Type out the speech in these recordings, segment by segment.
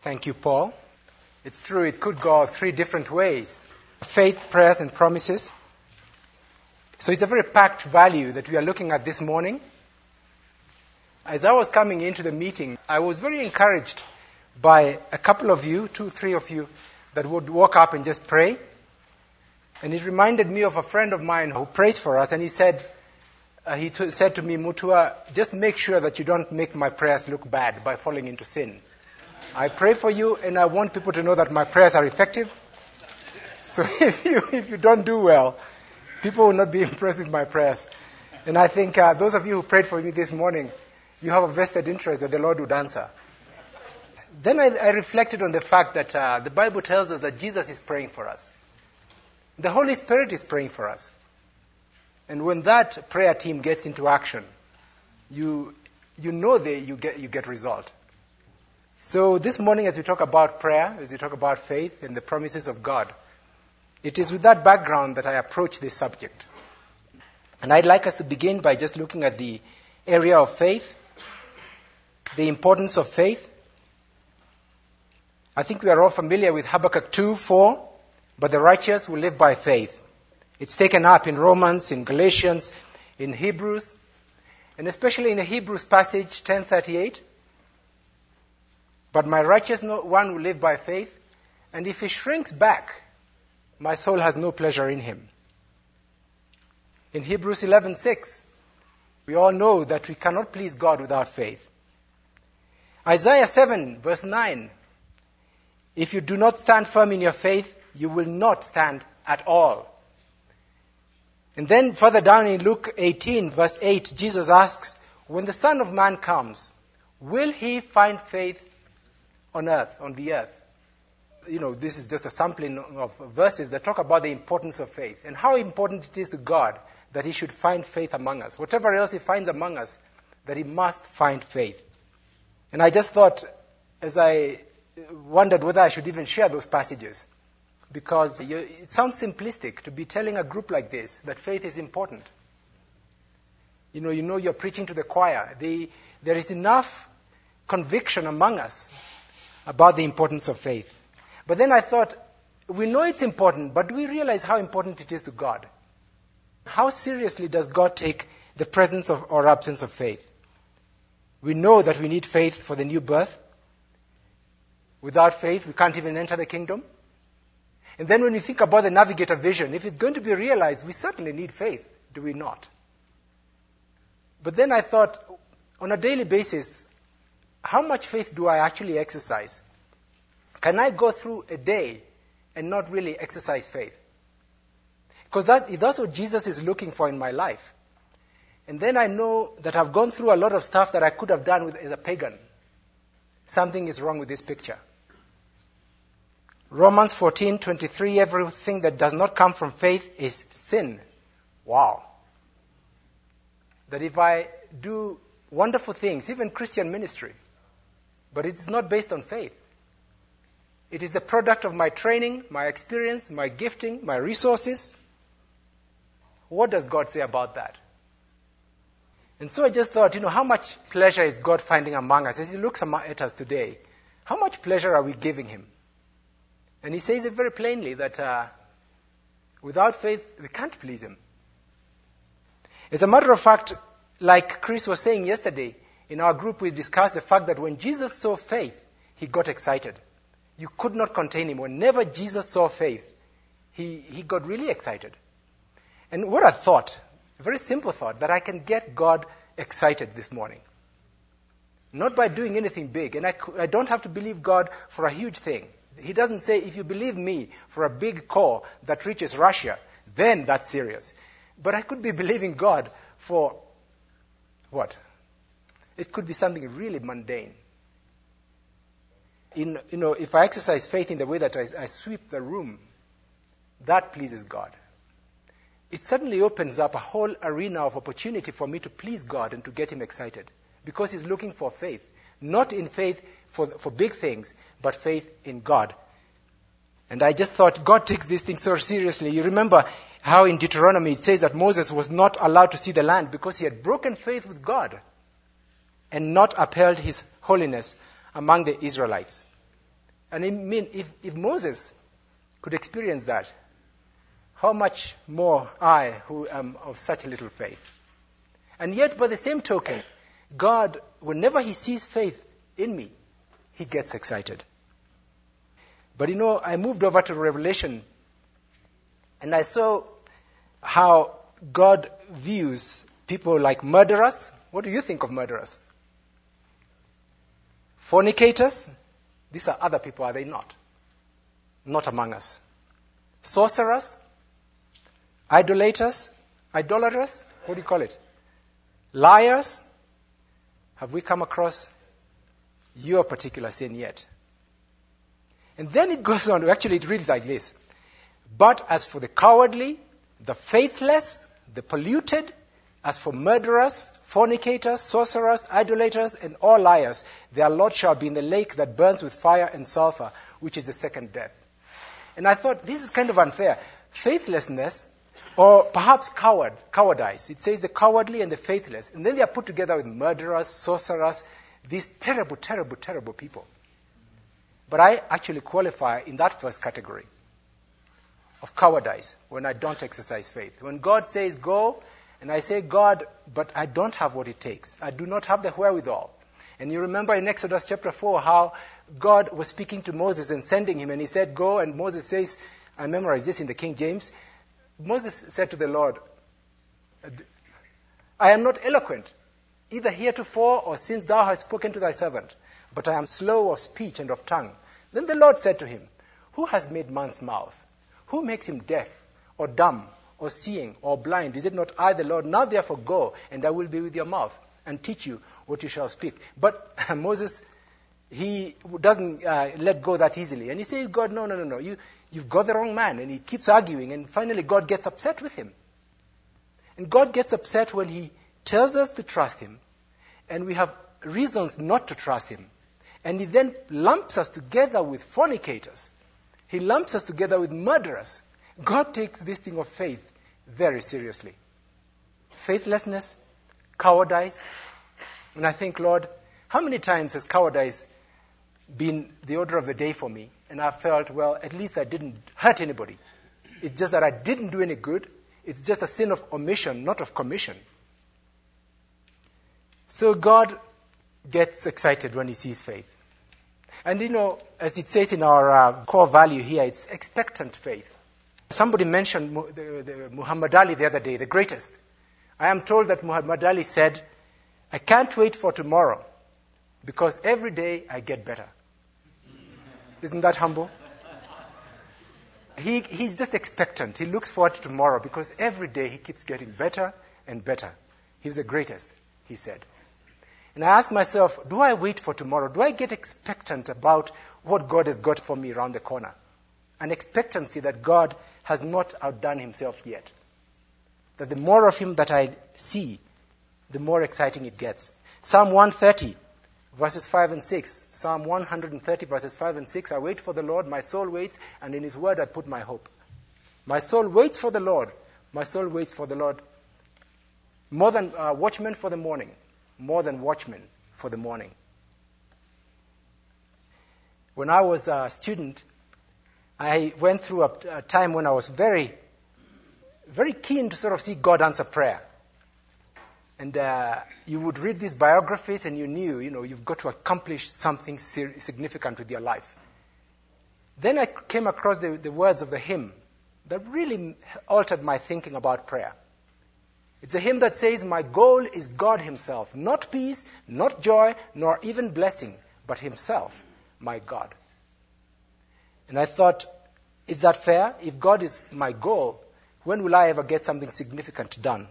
Thank you, Paul. It's true, it could go three different ways: faith, prayers, and promises. So it's a very packed value that we are looking at this morning. As I was coming into the meeting, I was very encouraged by a couple of you, 2-3 of you, that would walk up and just pray. And it reminded me of a friend of mine who prays for us, and he said to me, Mutua, just make sure that you don't make my prayers look bad by falling into sin. I pray for you, and I want people to know that my prayers are effective. So if you don't do well, people will not be impressed with my prayers. And I think those of you who prayed for me this morning, you have a vested interest that the Lord would answer. Then I reflected on the fact that the Bible tells us that Jesus is praying for us. The Holy Spirit is praying for us. And when that prayer team gets into action, you know you get result. So this morning, as we talk about prayer, as we talk about faith and the promises of God, it is with that background that I approach this subject. And I'd like us to begin by just looking at the area of faith, the importance of faith. I think we are all familiar with Habakkuk 2:4, but the righteous will live by faith. It's taken up in Romans, in Galatians, in Hebrews, and especially in the Hebrews passage 10:38. But my righteous one will live by faith, and if he shrinks back, my soul has no pleasure in him. In Hebrews 11:6, we all know that we cannot please God without faith. Isaiah 7 verse 9, if you do not stand firm in your faith, you will not stand at all. And then further down in Luke 18 verse 8, Jesus asks, when the Son of Man comes, will he find faith on earth, on the earth? You know, this is just a sampling of verses that talk about the importance of faith and how important it is to God that he should find faith among us. Whatever else he finds among us, that he must find faith. And I just thought, as I wondered whether I should even share those passages, because it sounds simplistic to be telling a group like this that faith is important. You know you're preaching to the choir. There is enough conviction among us about the importance of faith. But then I thought, we know it's important, but do we realize how important it is to God? How seriously does God take the presence of or absence of faith? We know that we need faith for the new birth. Without faith, we can't even enter the kingdom. And then when we think about the Navigator vision, if it's going to be realized, we certainly need faith, do we not? But then I thought, on a daily basis, how much faith do I actually exercise? Can I go through a day and not really exercise faith? Because that's what Jesus is looking for in my life. And then I know that I've gone through a lot of stuff that I could have done as a pagan. Something is wrong with this picture. Romans 14:23, everything that does not come from faith is sin. Wow. That if I do wonderful things, even Christian ministry, but it's not based on faith. It is the product of my training, my experience, my gifting, my resources. What does God say about that? And so I just thought, how much pleasure is God finding among us? As he looks at us today, how much pleasure are we giving him? And he says it very plainly that without faith, we can't please him. As a matter of fact, like Chris was saying yesterday, in our group we discussed the fact that when Jesus saw faith, he got excited. You could not contain him. Whenever Jesus saw faith, he got really excited. And what a thought, a very simple thought, that I can get God excited this morning. Not by doing anything big. And I don't have to believe God for a huge thing. He doesn't say, if you believe me for a big core that reaches Russia, then that's serious. But I could be believing God for what? It could be something really mundane. If I exercise faith in the way that I sweep the room, that pleases God. It suddenly opens up a whole arena of opportunity for me to please God and to get him excited. Because he's looking for faith. Not in faith for big things, but faith in God. And I just thought, God takes these things so seriously. You remember how in Deuteronomy it says that Moses was not allowed to see the land because he had broken faith with God and not upheld his holiness among the Israelites. And I mean, if Moses could experience that, how much more I, who am of such little faith. And yet, by the same token, God, whenever he sees faith in me, he gets excited. But I moved over to Revelation, and I saw how God views people like murderers. What do you think of murderers? Fornicators? These are other people, are they not? Not among us. Sorcerers? Idolaters? What do you call it? Liars? Have we come across your particular sin yet? And then it goes on, actually it reads like this. But as for the cowardly, the faithless, the polluted, as for murderers, fornicators, sorcerers, idolaters, and all liars, their lot shall be in the lake that burns with fire and sulfur, which is the second death. And I thought, this is kind of unfair. Faithlessness, or perhaps cowardice. It says the cowardly and the faithless. And then they are put together with murderers, sorcerers, these terrible, terrible, terrible people. But I actually qualify in that first category of cowardice when I don't exercise faith. When God says go, and I say, God, but I don't have what it takes. I do not have the wherewithal. And you remember in Exodus chapter 4 how God was speaking to Moses and sending him, and he said, go, and Moses says, I memorized this in the King James, Moses said to the Lord, I am not eloquent, either heretofore or since thou hast spoken to thy servant, but I am slow of speech and of tongue. Then the Lord said to him, who has made man's mouth? Who makes him deaf or dumb or seeing or blind? Is it not I, the Lord? Now therefore go, and I will be with your mouth and teach you what you shall speak. But Moses, he doesn't let go that easily. And he says, God, no. You've got the wrong man. And he keeps arguing. And finally God gets upset with him. And God gets upset when he tells us to trust him. And we have reasons not to trust him. And he then lumps us together with fornicators. He lumps us together with murderers. God takes this thing of faith very seriously. Faithlessness, cowardice. And I think, Lord, how many times has cowardice been the order of the day for me? And I felt, well, at least I didn't hurt anybody. It's just that I didn't do any good. It's just a sin of omission, not of commission. So God gets excited when he sees faith. And as it says in our core value here, it's expectant faith. Somebody mentioned the Muhammad Ali the other day, the greatest. I am told that Muhammad Ali said, I can't wait for tomorrow because every day I get better. Isn't that humble? He's just expectant. He looks forward to tomorrow because every day he keeps getting better and better. He's the greatest, he said. And I ask myself, do I wait for tomorrow? Do I get expectant about what God has got for me around the corner? An expectancy that God has not outdone himself yet. That the more of him that I see, the more exciting it gets. Psalm 130, verses 5 and 6. Psalm 130, verses 5 and 6. I wait for the Lord, my soul waits, and in his word I put my hope. My soul waits for the Lord. My soul waits for the Lord. More than watchmen for the morning. More than watchmen for the morning. When I was a student, I went through a time when I was very, very keen to sort of see God answer prayer. And you would read these biographies and you knew, you've got to accomplish something significant with your life. Then I came across the words of the hymn that really altered my thinking about prayer. It's a hymn that says, my goal is God himself, not peace, not joy, nor even blessing, but himself, my God. And I thought, is that fair? If God is my goal, when will I ever get something significant done?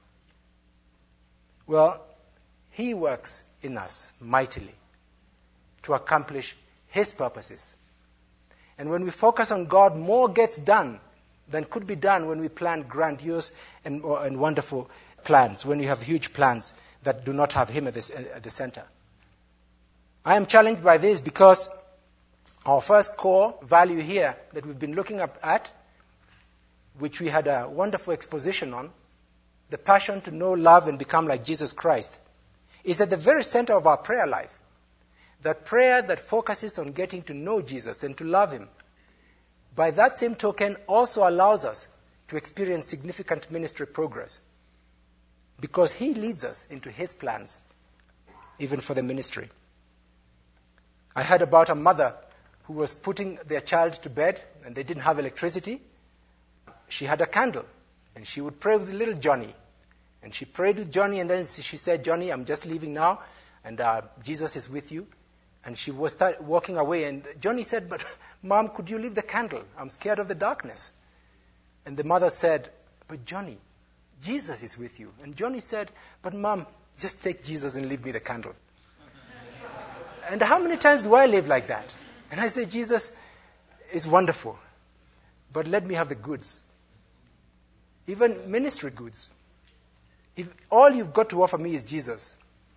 Well, he works in us mightily to accomplish his purposes. And when we focus on God, more gets done than could be done when we plan grandiose and wonderful plans, when we have huge plans that do not have him at the center. I am challenged by this because our first core value here that we've been looking at, which we had a wonderful exposition on, the passion to know, love, and become like Jesus Christ, is at the very center of our prayer life. that prayer that focuses on getting to know Jesus and to love him, by that same token also allows us to experience significant ministry progress, because he leads us into his plans, even for the ministry. I heard about a mother who was putting their child to bed and they didn't have electricity. She had a candle and she would pray with little Johnny. And she prayed with Johnny, and then she said, "Johnny, I'm just leaving now, and Jesus is with you." And she was walking away, and Johnny said, "But Mom, could you leave the candle? I'm scared of the darkness." And the mother said, "But Johnny, Jesus is with you." And Johnny said, "But Mom, just take Jesus and leave me the candle." And how many times do I live like that? And I say, Jesus is wonderful, but let me have the goods. Even ministry goods. If all you've got to offer me is Jesus,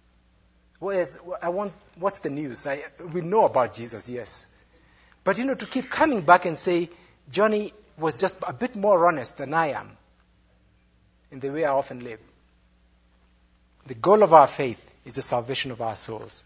what's the news? We know about Jesus, yes. But to keep coming back and say, Johnny was just a bit more honest than I am in the way I often live. The goal of our faith is the salvation of our souls.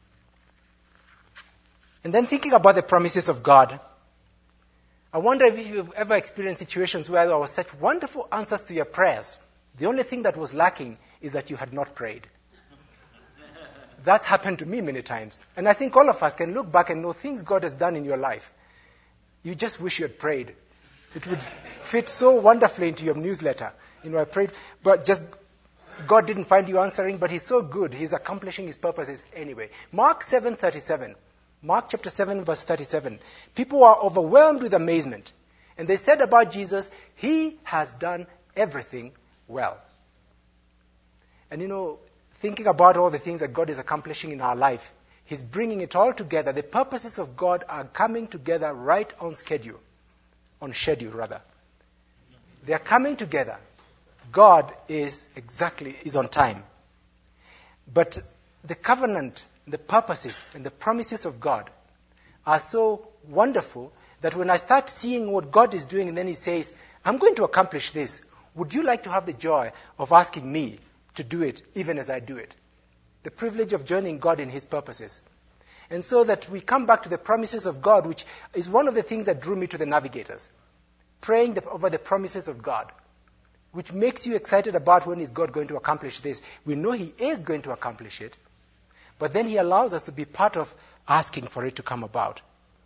And then thinking about the promises of God, I wonder if you've ever experienced situations where there were such wonderful answers to your prayers. The only thing that was lacking is that you had not prayed. That's happened to me many times. And I think all of us can look back and know things God has done in your life. You just wish you had prayed. It would fit so wonderfully into your newsletter. I prayed, but just God didn't find you answering, but he's so good. He's accomplishing his purposes anyway. Mark 7:37. Mark chapter 7, verse 37. People are overwhelmed with amazement. And they said about Jesus, he has done everything well. And thinking about all the things that God is accomplishing in our life, he's bringing it all together. The purposes of God are coming together right on schedule. They are coming together. God is on time. But the covenant, the purposes, and the promises of God are so wonderful that when I start seeing what God is doing, and then he says, I'm going to accomplish this, would you like to have the joy of asking me to do it even as I do it? The privilege of joining God in his purposes. And so that we come back to the promises of God, which is one of the things that drew me to the Navigators. Praying over the promises of God, which makes you excited about when is God going to accomplish this. We know he is going to accomplish it, but then he allows us to be part of asking for it to come about.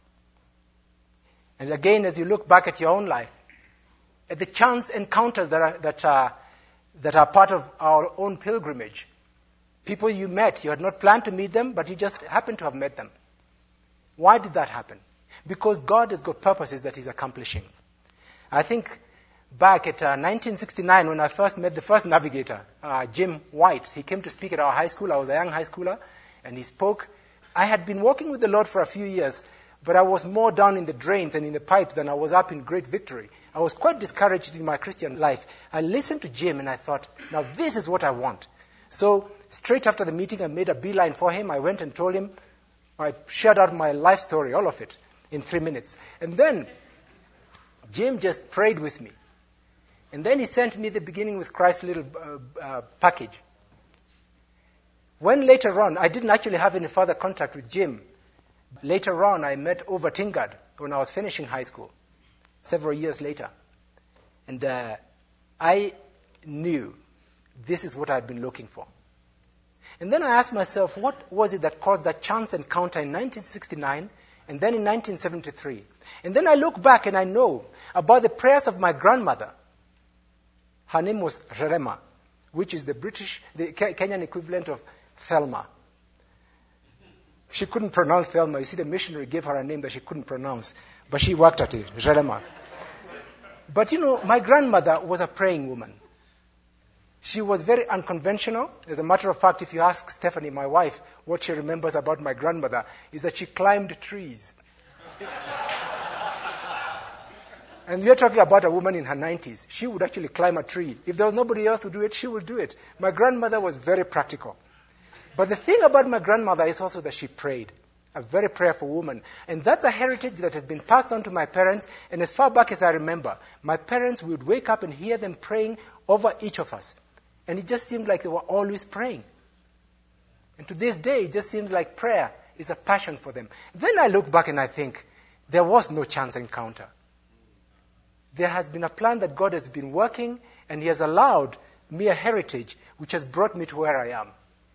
And again, as you look back at your own life, at the chance encounters that are part of our own pilgrimage, people you met, you had not planned to meet them, but you just happened to have met them. Why did that happen? Because God has got purposes that he's accomplishing. I think back at 1969, when I first met the first navigator, Jim White. He came to speak at our high school. I was a young high schooler, and he spoke. I had been walking with the Lord for a few years, but I was more down in the drains and in the pipes than I was up in great victory. I was quite discouraged in my Christian life. I listened to Jim, and I thought, now this is what I want. So straight after the meeting, I made a beeline for him. I went and told him. I shared out my life story, all of it, in 3 minutes. And then Jim just prayed with me. And then he sent me the Beginning with Christ little package. When later on, I didn't actually have any further contact with Jim. Later on, I met Ova Tingad when I was finishing high school, several years later. And I knew this is what I'd been looking for. And then I asked myself, what was it that caused that chance encounter in 1969 and then in 1973? And then I look back and I know about the prayers of my grandmother. Her name was Rerema, which is the Kenyan equivalent of Thelma. She couldn't pronounce Thelma. You see, the missionary gave her a name that she couldn't pronounce, but she worked at it, Rerema. But my grandmother was a praying woman. She was very unconventional. As a matter of fact, if you ask Stephanie, my wife, what she remembers about my grandmother, is that she climbed trees. And you're talking about a woman in her 90s. She would actually climb a tree. If there was nobody else to do it, she would do it. My grandmother was very practical. But the thing about my grandmother is also that she prayed. A very prayerful woman. And that's a heritage that has been passed on to my parents. And as far back as I remember, my parents would wake up and hear them praying over each of us. And it just seemed like they were always praying. And to this day, it just seems like prayer is a passion for them. Then I look back and I think, there was no chance encounter. There has been a plan that God has been working, and He has allowed me a heritage which has brought me to where I am.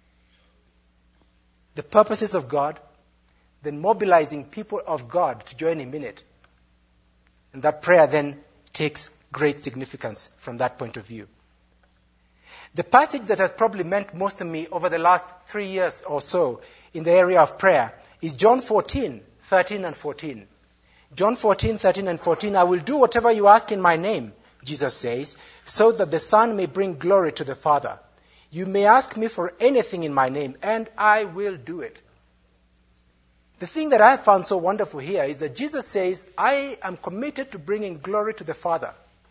The purposes of God, then mobilizing people of God to join Him in it. And that prayer then takes great significance from that point of view. The passage that has probably meant most to me over the last 3 years or so in the area of prayer is John 14, 13 and 14. John 14, 13 and 14, I will do whatever you ask in my name, Jesus says, so that the Son may bring glory to the Father. You may ask me for anything in my name, and I will do it. The thing that I found so wonderful here is that Jesus says, I am committed to bringing glory to the Father.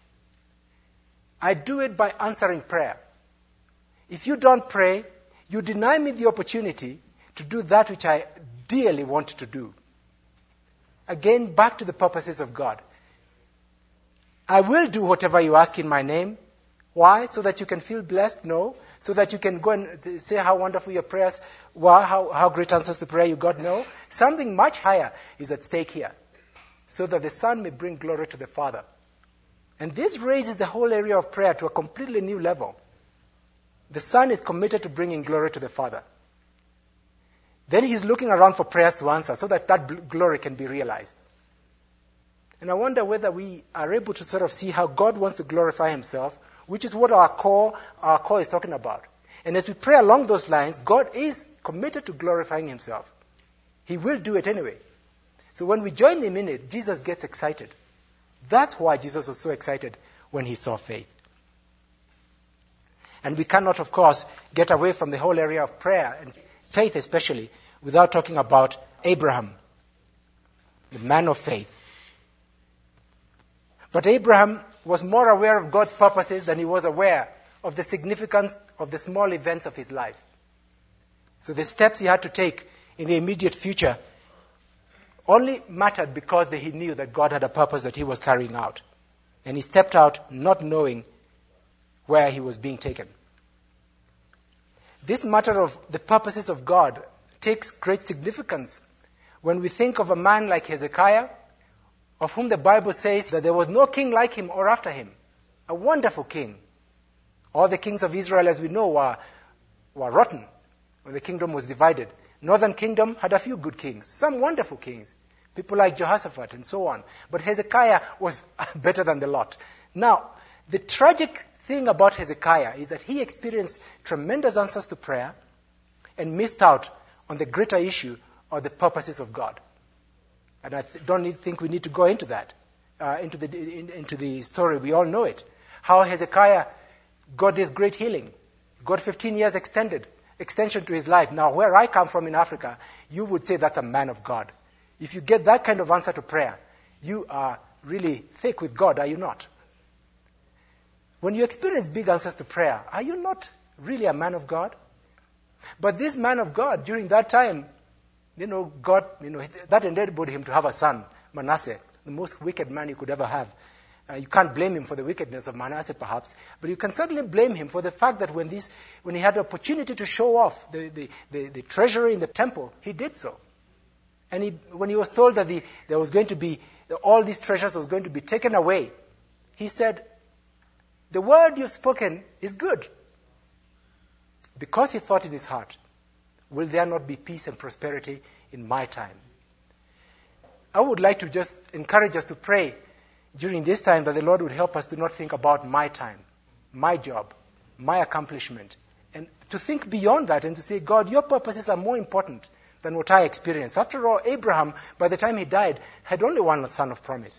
I do it by answering prayer. If you don't pray, you deny me the opportunity to do that which I dearly want to do. Again, back to the purposes of God. I will do whatever you ask in my name. Why? So that you can feel blessed? No. So that you can go and say how wonderful your prayers were, how great answers to prayer you got? No. Something much higher is at stake here. So that the Son may bring glory to the Father. And this raises the whole area of prayer to a completely new level. The Son is committed to bringing glory to the Father. Then He's looking around for prayers to answer so that that glory can be realized. And I wonder whether we are able to sort of see how God wants to glorify Himself, which is what our core is talking about. And as we pray along those lines, God is committed to glorifying Himself. He will do it anyway. So when we join Him in it, Jesus gets excited. That's why Jesus was so excited when He saw faith. And we cannot, of course, get away from the whole area of prayer, and faith especially, without talking about Abraham, the man of faith. But Abraham was more aware of God's purposes than he was aware of the significance of the small events of his life. So the steps he had to take in the immediate future only mattered because he knew that God had a purpose that he was carrying out. And he stepped out not knowing where he was being taken. This matter of the purposes of God takes great significance when we think of a man like Hezekiah, of whom the Bible says that there was no king like him or after him. A wonderful king. All the kings of Israel, as we know, were rotten when the kingdom was divided. Northern kingdom had a few good kings, some wonderful kings, people like Jehoshaphat and so on. But Hezekiah was better than the lot. Now, the tragic thing about Hezekiah is that he experienced tremendous answers to prayer and missed out on the greater issue of the purposes of God. And I don't think we need to go into that, into the story. We all know it. How Hezekiah got this great healing, got 15 years extension to his life. Now, where I come from in Africa, you would say that's a man of God. If you get that kind of answer to prayer, you are really thick with God, are you not? When you experience big answers to prayer, are you not really a man of God? But this man of God, during that time, God, that enabled him to have a son, Manasseh, the most wicked man you could ever have. You can't blame him for the wickedness of Manasseh, perhaps, but you can certainly blame him for the fact that when he had the opportunity to show off the treasury in the temple, he did so. And when he was told that there was going to be all these treasures was going to be taken away, he said, "The word you've spoken is good." Because he thought in his heart, will there not be peace and prosperity in my time? I would like to just encourage us to pray during this time that the Lord would help us to not think about my time, my job, my accomplishment, and to think beyond that and to say, God, your purposes are more important than what I experience. After all, Abraham, by the time he died, had only one son of promise.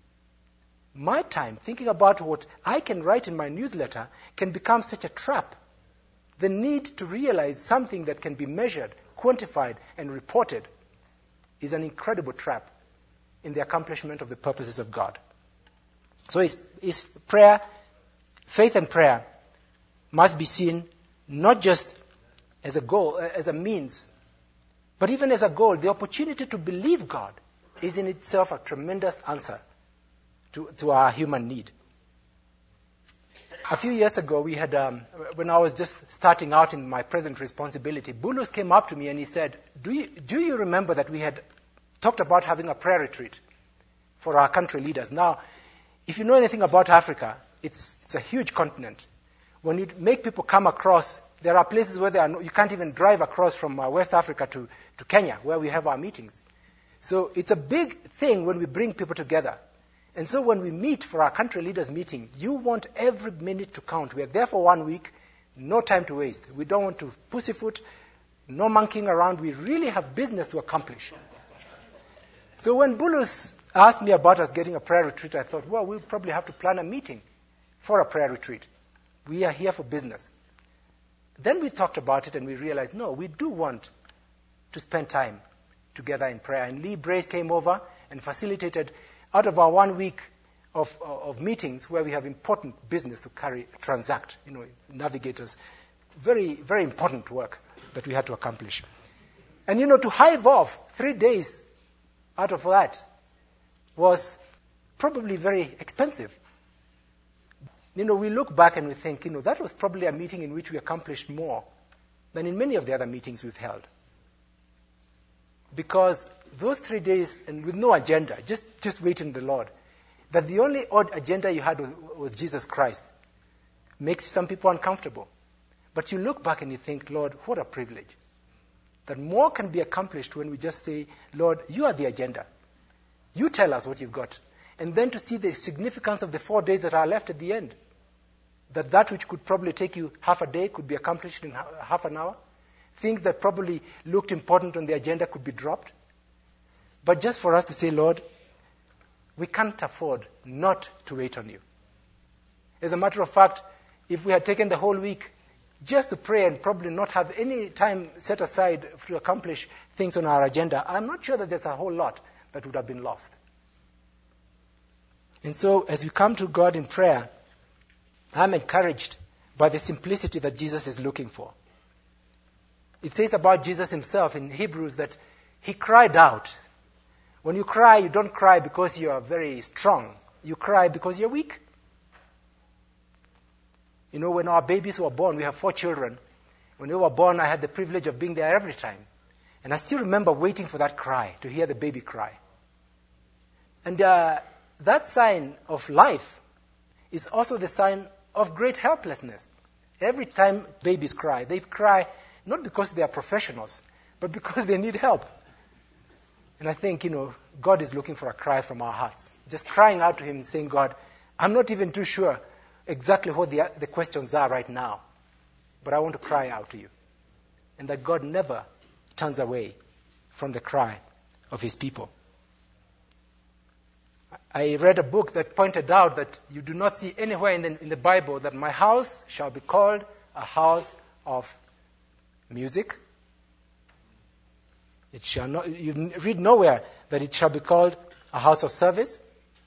My time, thinking about what I can write in my newsletter, can become such a trap. The need to realize something that can be measured, quantified, and reported is an incredible trap in the accomplishment of the purposes of God. So is prayer, faith and prayer must be seen not just as a goal, as a means, but even as a goal. The opportunity to believe God is in itself a tremendous answer to our human need. A few years ago, we had, when I was just starting out in my present responsibility, Bulus came up to me and he said, do you remember that we had talked about having a prayer retreat for our country leaders? Now, if you know anything about Africa, it's a huge continent. When you make people come across, there are places where you can't even drive across from West Africa to Kenya, where we have our meetings. So it's a big thing when we bring people together. And so when we meet for our country leaders meeting, you want every minute to count. We are there for 1 week, no time to waste. We don't want to pussyfoot, no monkeying around. We really have business to accomplish. So when Bulus asked me about us getting a prayer retreat, I thought, well, we'll probably have to plan a meeting for a prayer retreat. We are here for business. Then we talked about it and we realized, no, we do want to spend time together in prayer. And Lee Brace came over and facilitated out of our 1 week of meetings where we have important business to transact, navigate us. Very, very important work that we had to accomplish. And, to hive off 3 days out of that was probably very expensive. We look back and we think, that was probably a meeting in which we accomplished more than in many of the other meetings we've held. Because those 3 days, and with no agenda, just waiting the Lord, that the only odd agenda you had was Jesus Christ, makes some people uncomfortable. But you look back and you think, Lord, what a privilege. That more can be accomplished when we just say, Lord, you are the agenda. You tell us what you've got. And then to see the significance of the 4 days that are left at the end. That which could probably take you half a day could be accomplished in half an hour. Things that probably looked important on the agenda could be dropped. But just for us to say, Lord, we can't afford not to wait on you. As a matter of fact, if we had taken the whole week just to pray and probably not have any time set aside to accomplish things on our agenda, I'm not sure that there's a whole lot that would have been lost. And so as we come to God in prayer, I'm encouraged by the simplicity that Jesus is looking for. It says about Jesus himself in Hebrews that he cried out. When you cry, you don't cry because you are very strong. You cry because you're weak. When our babies were born, we have 4 children. When they were born, I had the privilege of being there every time. And I still remember waiting for that cry, to hear the baby cry. And that sign of life is also the sign of great helplessness. Every time babies cry, they cry not because they are professionals, but because they need help. And I think, God is looking for a cry from our hearts. Just crying out to him and saying, God, I'm not even too sure exactly what the questions are right now, but I want to cry out to you. And that God never turns away from the cry of his people. I read a book that pointed out that you do not see anywhere in the Bible that my house shall be called a house of music. It shall not. You read nowhere that it shall be called a house of service,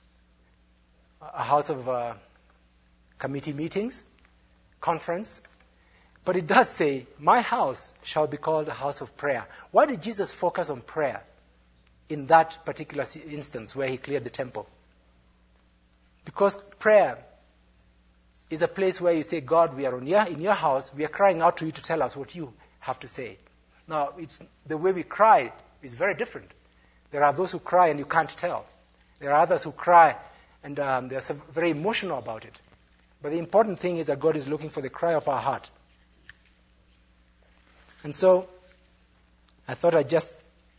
a house of committee meetings, conference. But it does say, my house shall be called a house of prayer. Why did Jesus focus on prayer in that particular instance where he cleared the temple? Because prayer is a place where you say, God, we are in your house, we are crying out to you to tell us what you have to say. Now, the way we cry is very different. There are those who cry and you can't tell. There are others who cry and they're very emotional about it. But the important thing is that God is looking for the cry of our heart. And so, I thought I'd just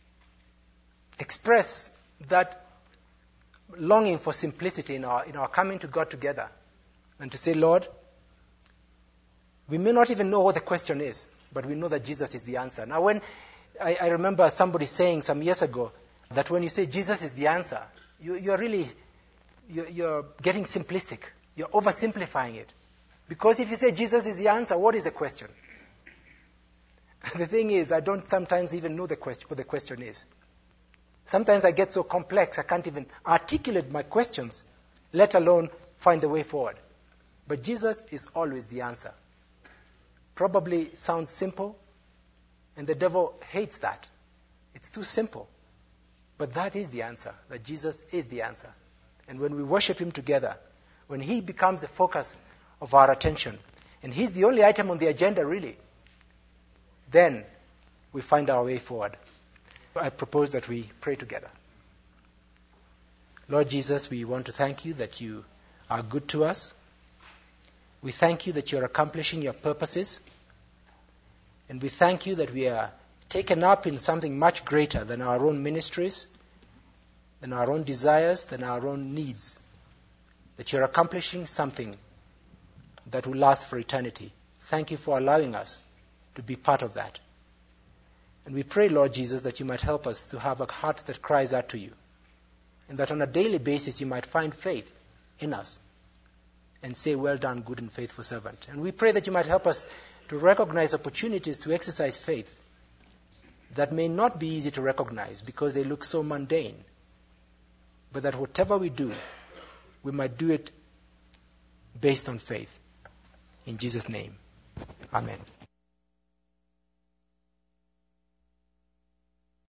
express that longing for simplicity in our coming to God together. And to say, Lord, we may not even know what the question is, but we know that Jesus is the answer. Now, when I remember somebody saying some years ago that when you say Jesus is the answer, you're getting simplistic. You're oversimplifying it. Because if you say Jesus is the answer, what is the question? The thing is, I don't sometimes even know what the question is. Sometimes I get so complex, I can't even articulate my questions, let alone find the way forward. But Jesus is always the answer. Probably sounds simple, and the devil hates that. It's too simple. But that is the answer, that Jesus is the answer. And when we worship him together, when he becomes the focus of our attention, and He's the only item on the agenda really, then we find our way forward. I propose that we pray together. Lord Jesus, we want to thank you that you are good to us. We thank you that you're accomplishing your purposes. And we thank you that we are taken up in something much greater than our own ministries, than our own desires, than our own needs. That you're accomplishing something that will last for eternity. Thank you for allowing us to be part of that. And we pray, Lord Jesus, that you might help us to have a heart that cries out to you. And that on a daily basis you might find faith in us and say, well done, good and faithful servant. And we pray that you might help us to recognize opportunities to exercise faith that may not be easy to recognize because they look so mundane. But that whatever we do, we might do it based on faith. In Jesus' name, amen.